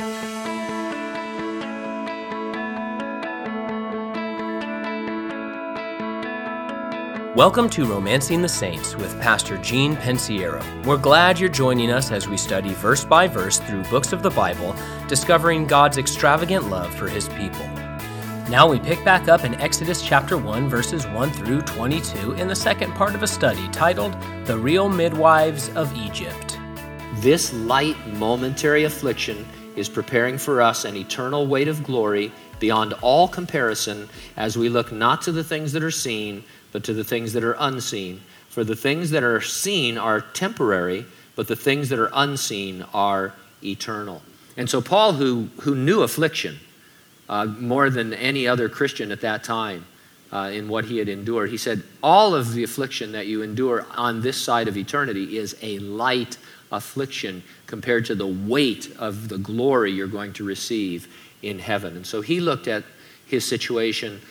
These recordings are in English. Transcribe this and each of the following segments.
Welcome to Romancing the Saints with Pastor Gene Pensiero. We're glad you're joining us as we study verse by verse through books of the Bible, discovering God's extravagant love for His people. Now we pick back up in Exodus chapter 1, verses 1 through 22 in the second part of a study titled, The Real Midwives of Egypt. This light, momentary affliction is preparing for us an eternal weight of glory beyond all comparison as we look not to the things that are seen, but to the things that are unseen. For the things that are seen are temporary, but the things that are unseen are eternal. And so Paul, who knew affliction more than any other Christian at that time in what he had endured, he said, all of the affliction that you endure on this side of eternity is a light affliction compared to the weight of the glory you're going to receive in heaven. And so he looked at his situation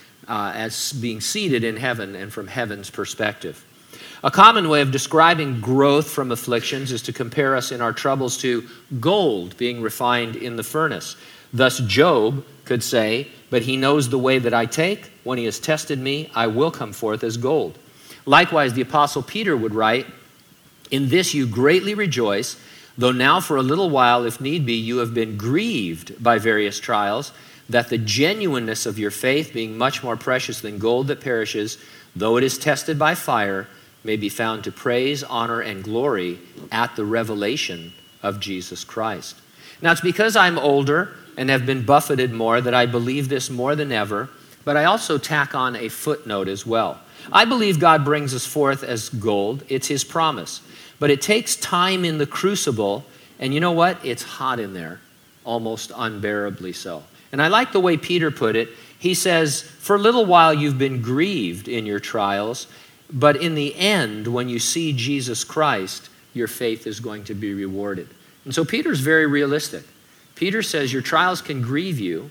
as being seated in heaven and from heaven's perspective. A common way of describing growth from afflictions is to compare us in our troubles to gold being refined in the furnace. Thus Job could say, "But he knows the way that I take. When he has tested me, I will come forth as gold." Likewise, the Apostle Peter would write, "In this you greatly rejoice, though now for a little while, if need be, you have been grieved by various trials, that the genuineness of your faith, being much more precious than gold that perishes, though it is tested by fire, may be found to praise, honor, and glory at the revelation of Jesus Christ." Now, it's because I'm older and have been buffeted more that I believe this more than ever, but I also tack on a footnote as well. I believe God brings us forth as gold. It's His promise. But it takes time in the crucible, and you know what? It's hot in there, almost unbearably so. And I like the way Peter put it. He says, for a little while you've been grieved in your trials, but in the end, when you see Jesus Christ, your faith is going to be rewarded. And so Peter's very realistic. Peter says your trials can grieve you,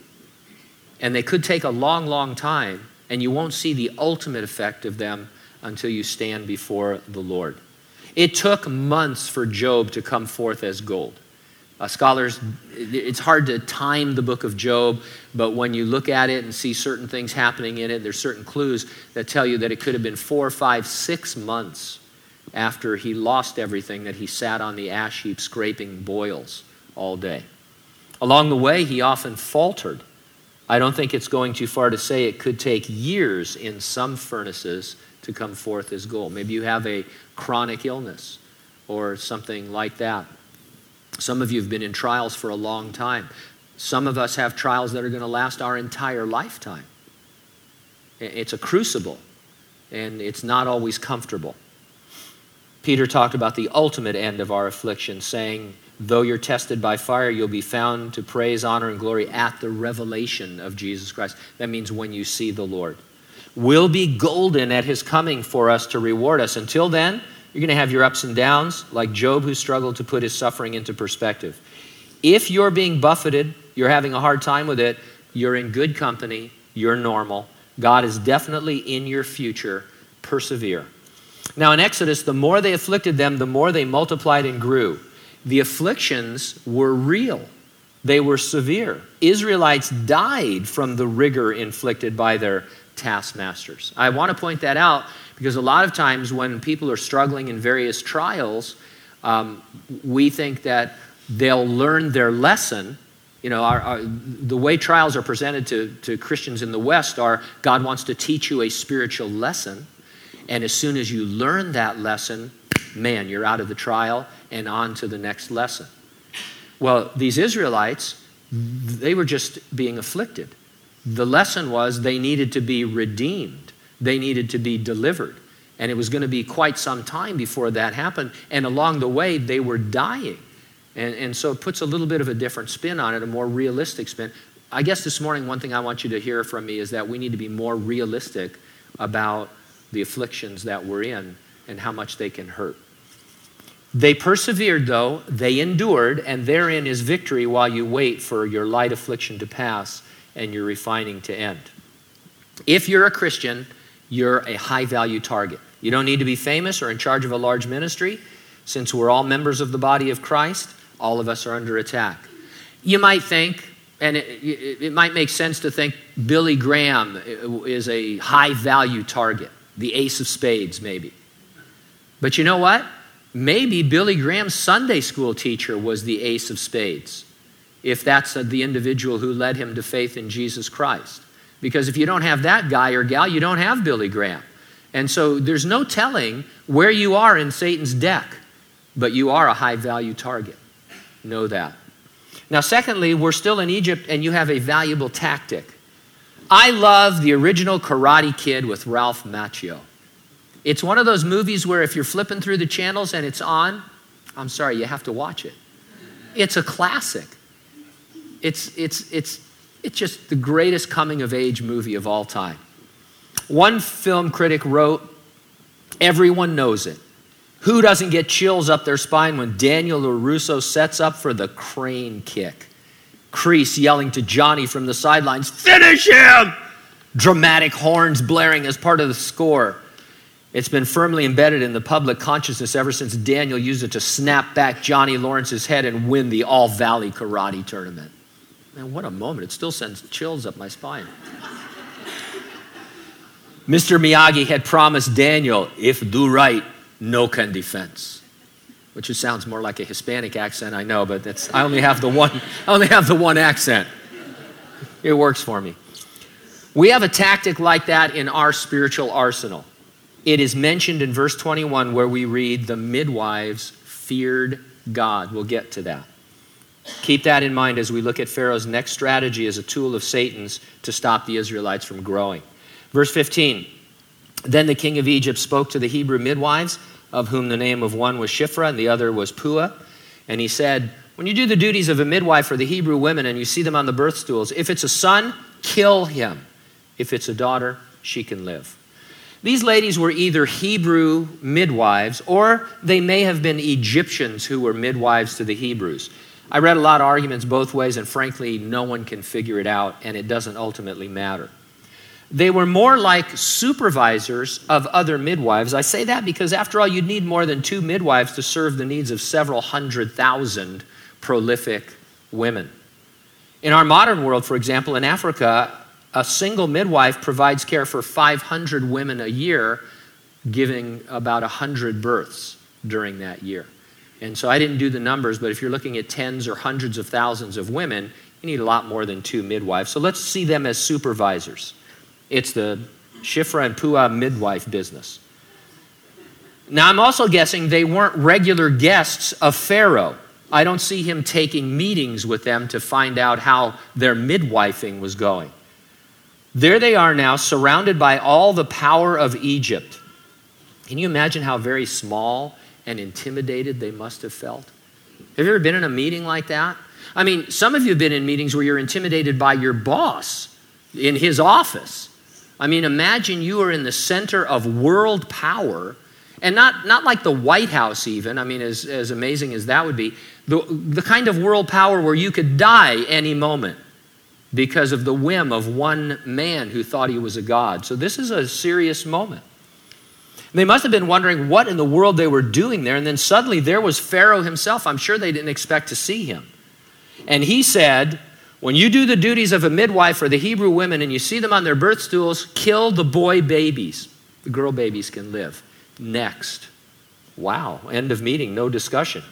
and they could take a long, long time, and you won't see the ultimate effect of them until you stand before the Lord. It took months for Job to come forth as gold. Scholars, it's hard to time the book of Job, but when you look at it and see certain things happening in it, there's certain clues that tell you that it could have been 4, 5, 6 months after he lost everything that he sat on the ash heap scraping boils all day. Along the way, he often faltered. I don't think it's going too far to say it could take years in some furnaces to come forth as gold. Maybe you have a chronic illness or something like that. Some of you have been in trials for a long time. Some of us have trials that are going to last our entire lifetime. It's a crucible, and it's not always comfortable. Peter talked about the ultimate end of our affliction, saying, though you're tested by fire, you'll be found to praise, honor, and glory at the revelation of Jesus Christ. That means when you see the Lord. We'll be golden at His coming for us to reward us. Until then, you're going to have your ups and downs, like Job, who struggled to put his suffering into perspective. If you're being buffeted, you're having a hard time with it, you're in good company, you're normal. God is definitely in your future. Persevere. Now in Exodus, the more they afflicted them, the more they multiplied and grew. The afflictions were real. They were severe. Israelites died from the rigor inflicted by their taskmasters. I want to point that out because a lot of times when people are struggling in various trials, we think that they'll learn their lesson. You know, the way trials are presented to Christians in the West are, God wants to teach you a spiritual lesson. And as soon as you learn that lesson, man, you're out of the trial and on to the next lesson. Well, these Israelites, they were just being afflicted. The lesson was they needed to be redeemed. They needed to be delivered. And it was going to be quite some time before that happened. And along the way, they were dying. And so it puts a little bit of a different spin on it, a more realistic spin. I guess this morning, one thing I want you to hear from me is that we need to be more realistic about the afflictions that we're in and how much they can hurt. They persevered, though. They endured, and therein is victory while you wait for your light affliction to pass and your refining to end. If you're a Christian, you're a high-value target. You don't need to be famous or in charge of a large ministry. Since we're all members of the body of Christ, all of us are under attack. You might think, and it might make sense to think Billy Graham is a high-value target, the ace of spades maybe. But you know what? Maybe Billy Graham's Sunday school teacher was the ace of spades, if that's the individual who led him to faith in Jesus Christ. Because if you don't have that guy or gal, you don't have Billy Graham. And so there's no telling where you are in Satan's deck, but you are a high-value target. Know that. Now, secondly, we're still in Egypt, and you have a valuable tactic. I love the original Karate Kid with Ralph Macchio. It's one of those movies where if you're flipping through the channels and it's on, I'm sorry, you have to watch it. It's a classic. It's just the greatest coming-of-age movie of all time. One film critic wrote, "Everyone knows it. Who doesn't get chills up their spine when Daniel LaRusso sets up for the crane kick? Kreese yelling to Johnny from the sidelines, 'Finish him!' Dramatic horns blaring as part of the score. It's been firmly embedded in the public consciousness ever since Daniel used it to snap back Johnny Lawrence's head and win the All-Valley Karate Tournament." Man, what a moment. It still sends chills up my spine. Mr. Miyagi had promised Daniel, "If do right, no can defense," which just sounds more like a Hispanic accent, I know, but I only have the one accent. It works for me. We have a tactic like that in our spiritual arsenal. It is mentioned in verse 21 where we read, "The midwives feared God." We'll get to that. Keep that in mind as we look at Pharaoh's next strategy as a tool of Satan's to stop the Israelites from growing. Verse 15, "Then the king of Egypt spoke to the Hebrew midwives, of whom the name of one was Shiphrah and the other was Puah. And he said, 'When you do the duties of a midwife for the Hebrew women and you see them on the birth stools, if it's a son, kill him. If it's a daughter, she can live.'" These ladies were either Hebrew midwives or they may have been Egyptians who were midwives to the Hebrews. I read a lot of arguments both ways, and frankly, no one can figure it out, and it doesn't ultimately matter. They were more like supervisors of other midwives. I say that because, after all, you'd need more than 2 midwives to serve the needs of several 100,000 prolific women. In our modern world, for example, in Africa, a single midwife provides care for 500 women a year, giving about 100 births during that year. And so I didn't do the numbers, but if you're looking at tens or hundreds of thousands of women, you need a lot more than 2 midwives. So let's see them as supervisors. It's the Shiphrah and Puah midwife business. Now, I'm also guessing they weren't regular guests of Pharaoh. I don't see him taking meetings with them to find out how their midwifing was going. There they are now, surrounded by all the power of Egypt. Can you imagine how very small and intimidated they must have felt? Have you ever been in a meeting like that? I mean, some of you have been in meetings where you're intimidated by your boss in his office. I mean, imagine you are in the center of world power, and not like the White House even. I mean, as amazing as that would be, the kind of world power where you could die any moment because of the whim of one man who thought he was a god. So this is a serious moment. They must have been wondering what in the world they were doing there, and then suddenly there was Pharaoh himself. I'm sure they didn't expect to see him. And he said, "When you do the duties of a midwife for the Hebrew women and you see them on their birth stools, kill the boy babies. The girl babies can live." Next. Wow, end of meeting, no discussion.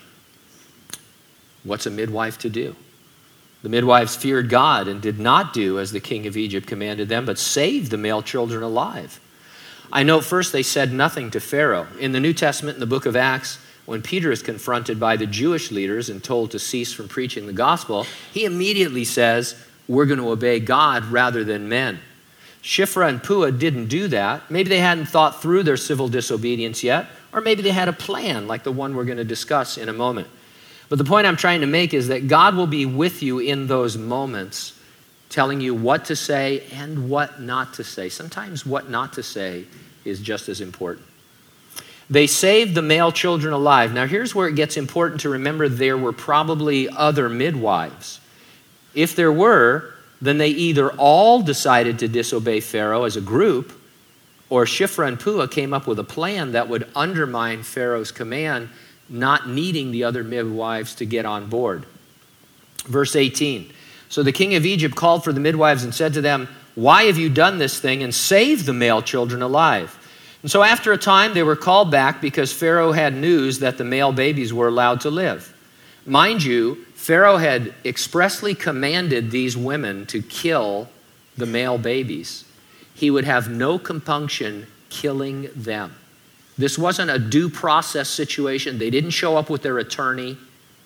What's a midwife to do? The midwives feared God and did not do as the king of Egypt commanded them, but saved the male children alive. I note first they said nothing to Pharaoh. In the New Testament, in the book of Acts, when Peter is confronted by the Jewish leaders and told to cease from preaching the gospel, he immediately says, "We're going to obey God rather than men." Shiphrah and Puah didn't do that. Maybe they hadn't thought through their civil disobedience yet, or maybe they had a plan like the one we're going to discuss in a moment. But the point I'm trying to make is that God will be with you in those moments, telling you what to say and what not to say. Sometimes what not to say is just as important. They saved the male children alive. Now here's where it gets important to remember there were probably other midwives. If there were, then they either all decided to disobey Pharaoh as a group, or Shiphrah and Puah came up with a plan that would undermine Pharaoh's command, not needing the other midwives to get on board. Verse 18, so the king of Egypt called for the midwives and said to them, why have you done this thing and saved the male children alive? And so after a time they were called back because Pharaoh had news that the male babies were allowed to live. Mind you, Pharaoh had expressly commanded these women to kill the male babies. He would have no compunction killing them. This wasn't a due process situation. They didn't show up with their attorney.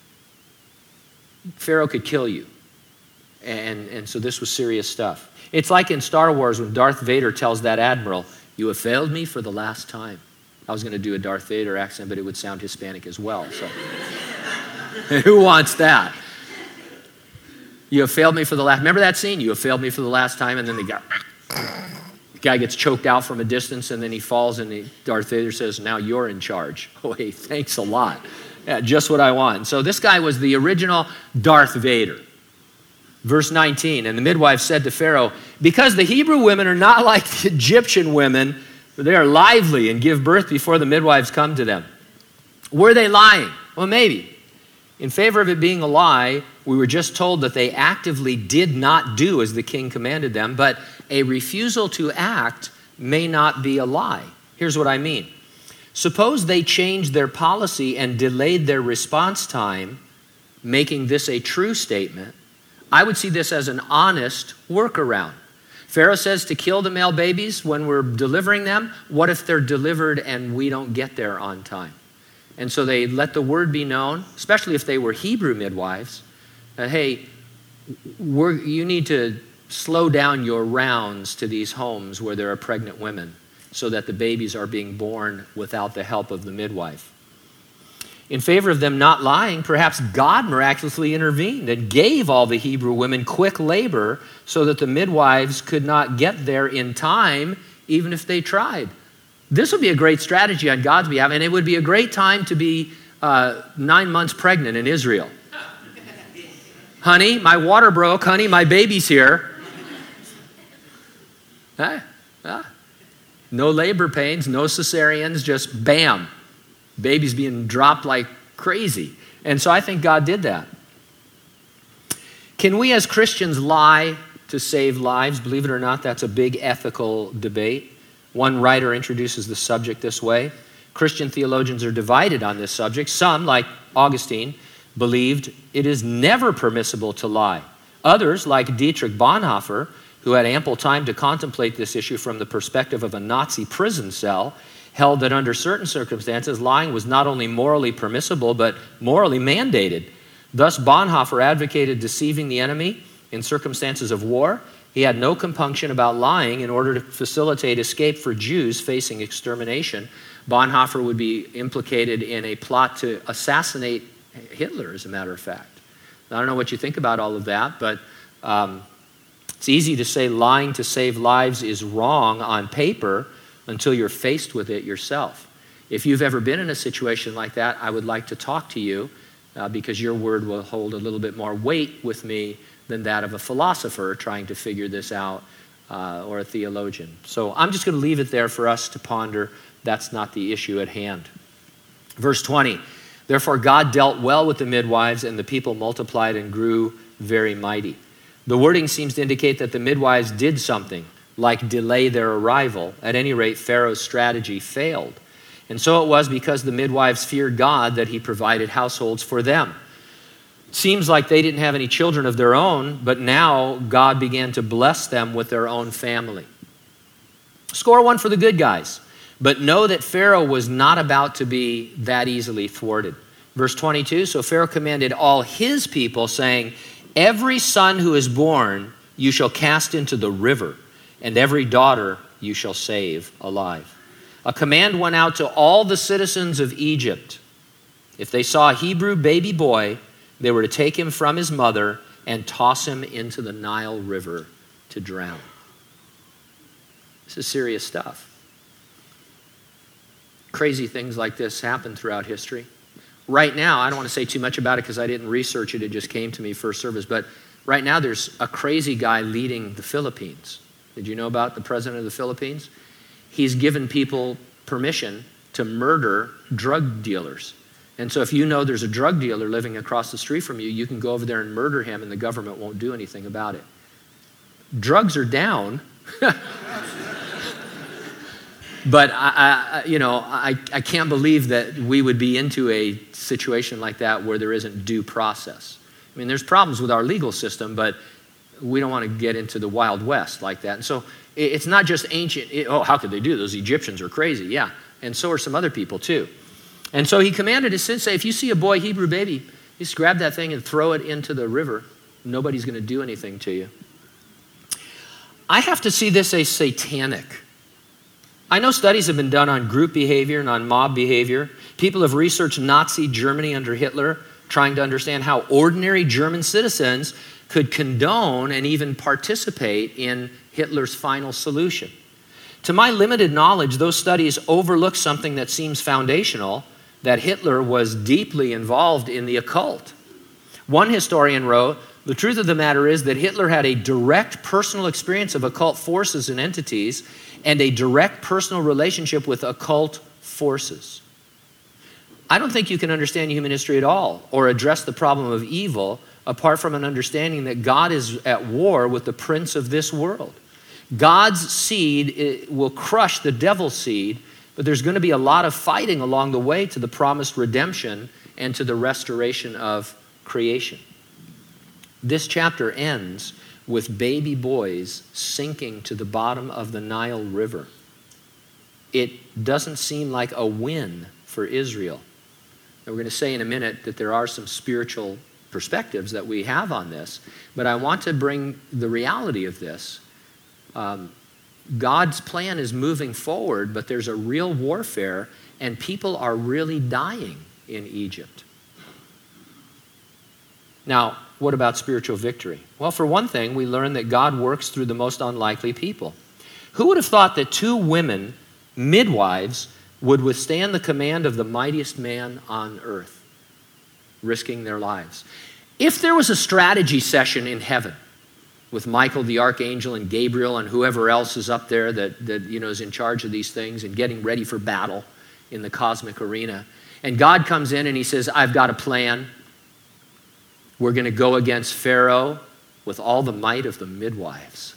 Pharaoh could kill you. And so this was serious stuff. It's like in Star Wars when Darth Vader tells that admiral, you have failed me for the last time. I was going to do a Darth Vader accent, but it would sound Hispanic as well. So who wants that? You have failed me for the last... Remember that scene? You have failed me for the last time, and then the guy gets choked out from a distance, and then he falls, and Darth Vader says, now you're in charge. Oh, hey, thanks a lot. Yeah, just what I want. So this guy was the original Darth Vader. Verse 19, and the midwife said to Pharaoh, because the Hebrew women are not like the Egyptian women, for they are lively and give birth before the midwives come to them. Were they lying? Well, maybe. In favor of it being a lie, we were just told that they actively did not do as the king commanded them, but a refusal to act may not be a lie. Here's what I mean. Suppose they changed their policy and delayed their response time, making this a true statement. I would see this as an honest workaround. Pharaoh says to kill the male babies when we're delivering them. What if they're delivered and we don't get there on time? And so they let the word be known, especially if they were Hebrew midwives, that, hey, you need to slow down your rounds to these homes where there are pregnant women so that the babies are being born without the help of the midwife. In favor of them not lying, perhaps God miraculously intervened and gave all the Hebrew women quick labor so that the midwives could not get there in time, even if they tried. This would be a great strategy on God's behalf, and it would be a great time to be 9 months pregnant in Israel. Honey, my water broke. Honey, my baby's here. No labor pains, no cesareans, just bam. Babies being dropped like crazy. And so I think God did that. Can we as Christians lie to save lives? Believe it or not, that's a big ethical debate. One writer introduces the subject this way. Christian theologians are divided on this subject. Some, like Augustine, believed it is never permissible to lie. Others, like Dietrich Bonhoeffer, who had ample time to contemplate this issue from the perspective of a Nazi prison cell, held that under certain circumstances, lying was not only morally permissible, but morally mandated. Thus, Bonhoeffer advocated deceiving the enemy in circumstances of war. He had no compunction about lying in order to facilitate escape for Jews facing extermination. Bonhoeffer would be implicated in a plot to assassinate Hitler, as a matter of fact. I don't know what you think about all of that, but it's easy to say lying to save lives is wrong on paper until you're faced with it yourself. If you've ever been in a situation like that, I would like to talk to you because your word will hold a little bit more weight with me than that of a philosopher trying to figure this out or a theologian. So I'm just going to leave it there for us to ponder. That's not the issue at hand. Verse 20, therefore God dealt well with the midwives, and the people multiplied and grew very mighty. The wording seems to indicate that the midwives did something, like delay their arrival. At any rate, Pharaoh's strategy failed. And so it was because the midwives feared God that he provided households for them. It seems like they didn't have any children of their own, but now God began to bless them with their own family. Score one for the good guys. But know that Pharaoh was not about to be that easily thwarted. Verse 22, so Pharaoh commanded all his people, saying, every son who is born you shall cast into the river, and every daughter you shall save alive. A command went out to all the citizens of Egypt. If they saw a Hebrew baby boy, they were to take him from his mother and toss him into the Nile River to drown. This is serious stuff. Crazy things like this happen throughout history. Right now, I don't want to say too much about it because I didn't research it. It just came to me first service. But right now, there's a crazy guy leading the Philippines. Did you know about the president of the Philippines? He's given people permission to murder drug dealers. And so if you know there's a drug dealer living across the street from you, you can go over there and murder him and the government won't do anything about it. Drugs are down. But I can't believe that we would be into a situation like that where there isn't due process. I mean, there's problems with our legal system, but we don't want to get into the Wild West like that. And so it's not just ancient, how could they do? Those Egyptians are crazy. Yeah, and so are some other people too. And so he commanded his sons, say, if you see a boy, Hebrew baby, just grab that thing and throw it into the river. Nobody's going to do anything to you. I have to see this as satanic. I know studies have been done on group behavior and on mob behavior. People have researched Nazi Germany under Hitler, trying to understand how ordinary German citizens could condone and even participate in Hitler's final solution. To my limited knowledge, those studies overlook something that seems foundational, that Hitler was deeply involved in the occult. One historian wrote, the truth of the matter is that Hitler had a direct personal experience of occult forces and entities and a direct personal relationship with occult forces. I don't think you can understand human history at all or address the problem of evil apart from an understanding that God is at war with the prince of this world. God's seed will crush the devil's seed, but there's going to be a lot of fighting along the way to the promised redemption and to the restoration of creation. This chapter ends with baby boys sinking to the bottom of the Nile River. It doesn't seem like a win for Israel. And we're going to say in a minute that there are some spiritual perspectives that we have on this, but I want to bring the reality of this. God's plan is moving forward, but there's a real warfare, and people are really dying in Egypt. Now, what about spiritual victory? Well, for one thing, we learn that God works through the most unlikely people. Who would have thought that 2 women, midwives, would withstand the command of the mightiest man on earth, risking their lives? If there was a strategy session in heaven with Michael the archangel and Gabriel and whoever else is up there that is in charge of these things and getting ready for battle in the cosmic arena, and God comes in and he says, I've got a plan. We're going to go against Pharaoh with all the might of the midwives.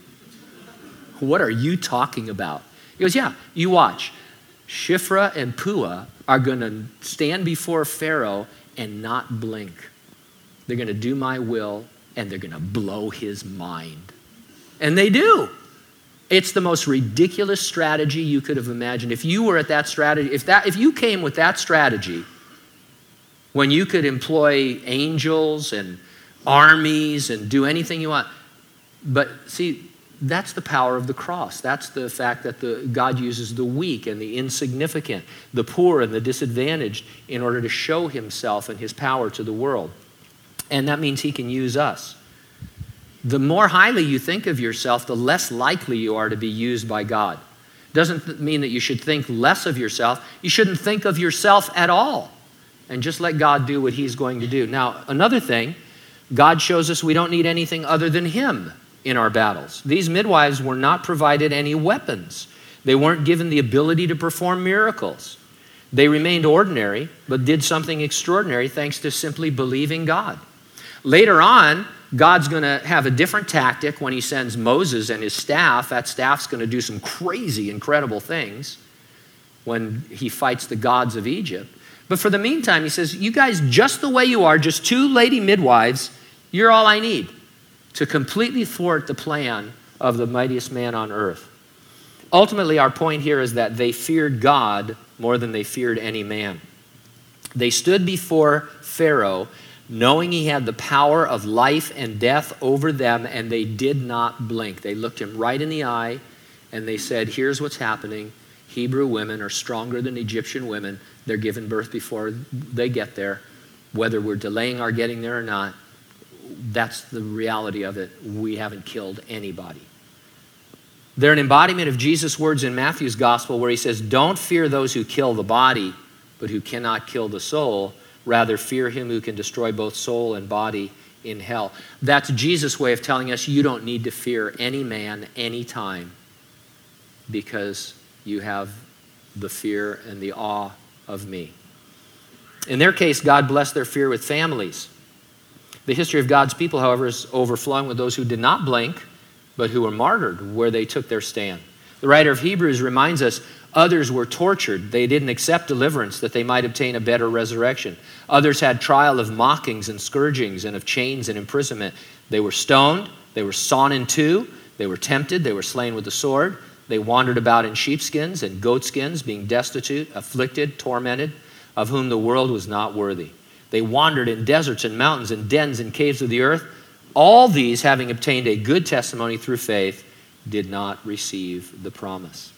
What are you talking about? He goes, yeah, you watch. Shiphrah and Puah are going to stand before Pharaoh and not blink. They're going to do my will, and they're going to blow his mind. And they do. It's the most ridiculous strategy you could have imagined. If you were at that strategy, if you came with that strategy, when you could employ angels and armies and do anything you want. But see, that's the power of the cross. That's the fact that God uses the weak and the insignificant, the poor and the disadvantaged in order to show himself and his power to the world. And that means he can use us. The more highly you think of yourself, the less likely you are to be used by God. Doesn't mean that you should think less of yourself. You shouldn't think of yourself at all. And just let God do what he's going to do. Now, another thing, God shows us we don't need anything other than him in our battles. These midwives were not provided any weapons. They weren't given the ability to perform miracles. They remained ordinary, but did something extraordinary thanks to simply believing God. Later on, God's going to have a different tactic when he sends Moses and his staff. That staff's going to do some crazy, incredible things when he fights the gods of Egypt. But for the meantime, he says, you guys, just the way you are, just 2 lady midwives, you're all I need to completely thwart the plan of the mightiest man on earth. Ultimately, our point here is that they feared God more than they feared any man. They stood before Pharaoh knowing he had the power of life and death over them, and they did not blink. They looked him right in the eye, and they said, here's what's happening. Hebrew women are stronger than Egyptian women. They're giving birth before they get there. Whether we're delaying our getting there or not, that's the reality of it. We haven't killed anybody. They're an embodiment of Jesus' words in Matthew's gospel where he says, don't fear those who kill the body, but who cannot kill the soul. Rather, fear him who can destroy both soul and body in hell. That's Jesus' way of telling us you don't need to fear any man, anytime, because you have the fear and the awe of me. In their case, God blessed their fear with families. The history of God's people, however, is overflowing with those who did not blink, but who were martyred where they took their stand. The writer of Hebrews reminds us others were tortured. They didn't accept deliverance that they might obtain a better resurrection. Others had trial of mockings and scourgings and of chains and imprisonment. They were stoned. They were sawn in two. They were tempted. They were slain with the sword. They wandered about in sheepskins and goatskins, being destitute, afflicted, tormented, of whom the world was not worthy. They wandered in deserts and mountains and dens and caves of the earth. All these, having obtained a good testimony through faith, did not receive the promise.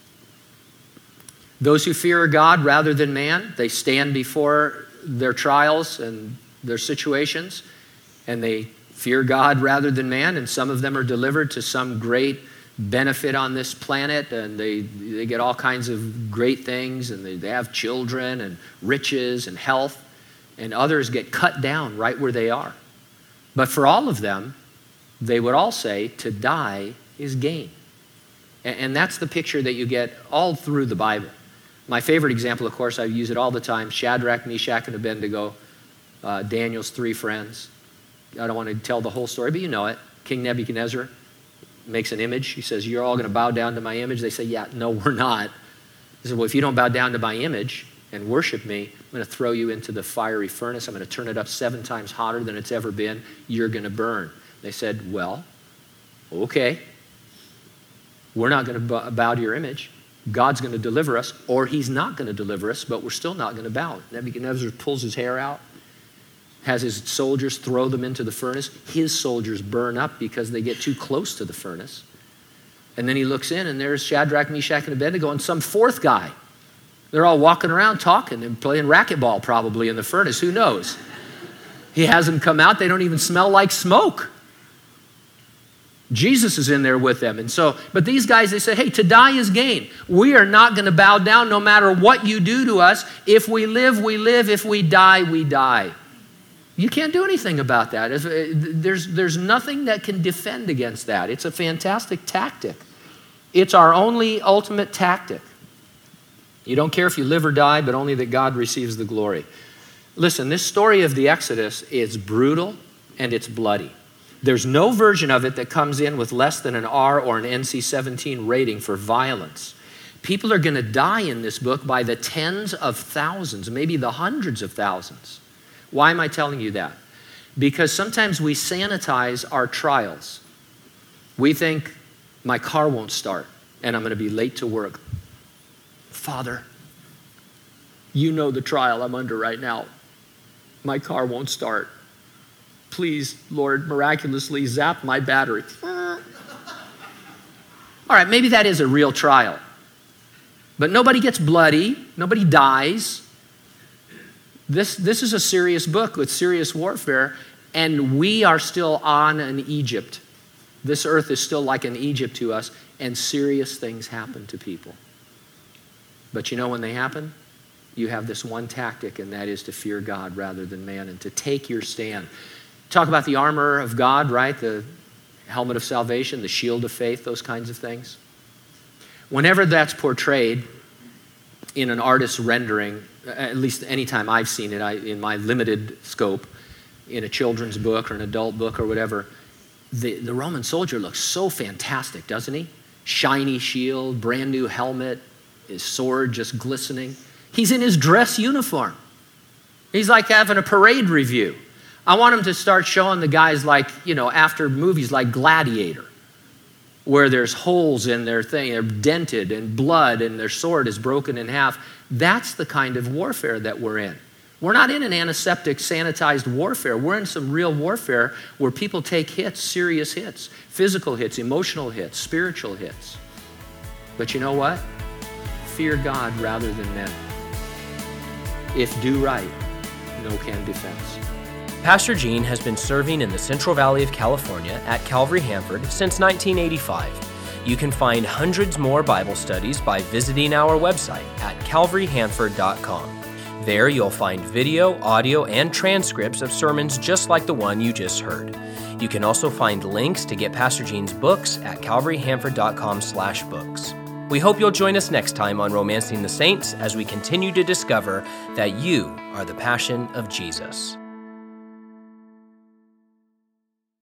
Those who fear God rather than man, they stand before their trials and their situations, and they fear God rather than man, and some of them are delivered to some great benefit on this planet, and they get all kinds of great things, and they have children and riches and health, and others get cut down right where they are. But for all of them, they would all say, to die is gain. And that's the picture that you get all through the Bible. My favorite example, of course, I use it all the time, Shadrach, Meshach, and Abednego, Daniel's three friends. I don't want to tell the whole story, but you know it. King Nebuchadnezzar makes an image. He says, you're all going to bow down to my image. They say, yeah, no, we're not. He says, well, if you don't bow down to my image and worship me, I'm going to throw you into the fiery furnace. I'm going to turn it up 7 times hotter than it's ever been. You're going to burn. They said, well, okay. We're not going to bow to your image. God's going to deliver us, or he's not going to deliver us, but we're still not going to bow. Nebuchadnezzar pulls his hair out, has his soldiers throw them into the furnace. His soldiers burn up because they get too close to the furnace. And then he looks in, and there's Shadrach, Meshach, and Abednego, and some fourth guy. They're all walking around talking and playing racquetball probably in the furnace. Who knows? He has them come out. They don't even smell like smoke. Jesus is in there with them. And so, but these guys, they say, hey, to die is gain. We are not going to bow down no matter what you do to us. If we live, we live. If we die, we die. You can't do anything about that. There's nothing that can defend against that. It's a fantastic tactic. It's our only ultimate tactic. You don't care if you live or die, but only that God receives the glory. Listen, this story of the Exodus is brutal and it's bloody. There's no version of it that comes in with less than an R or an NC-17 rating for violence. People are going to die in this book by the tens of thousands, maybe the hundreds of thousands. Why am I telling you that? Because sometimes we sanitize our trials. We think, my car won't start and I'm going to be late to work. Father, you know the trial I'm under right now. My car won't start. Please, Lord, miraculously zap my battery. All right, maybe that is a real trial. But nobody gets bloody. Nobody dies. This is a serious book with serious warfare, and we are still on an Egypt. This earth is still like an Egypt to us, and serious things happen to people. But you know when they happen? You have this one tactic, and that is to fear God rather than man and to take your stand. Talk about the armor of God, right? The helmet of salvation, the shield of faith, those kinds of things. Whenever that's portrayed in an artist's rendering, at least anytime I've seen it in my limited scope, in a children's book or an adult book or whatever, the Roman soldier looks so fantastic, doesn't he? Shiny shield, brand new helmet, his sword just glistening. He's in his dress uniform. He's like having a parade review. I want him to start showing the guys like, after movies like Gladiator, where there's holes in their thing, they're dented and blood and their sword is broken in half. That's the kind of warfare that we're in. We're not in an antiseptic, sanitized warfare. We're in some real warfare where people take hits, serious hits, physical hits, emotional hits, spiritual hits. But you know what? Fear God rather than men. If do right, no can defense. Pastor Gene has been serving in the Central Valley of California at Calvary Hanford since 1985. You can find hundreds more Bible studies by visiting our website at calvaryhanford.com. There you'll find video, audio, and transcripts of sermons just like the one you just heard. You can also find links to get Pastor Gene's books at calvaryhanford.com/books. We hope you'll join us next time on Romancing the Saints as we continue to discover that you are the passion of Jesus.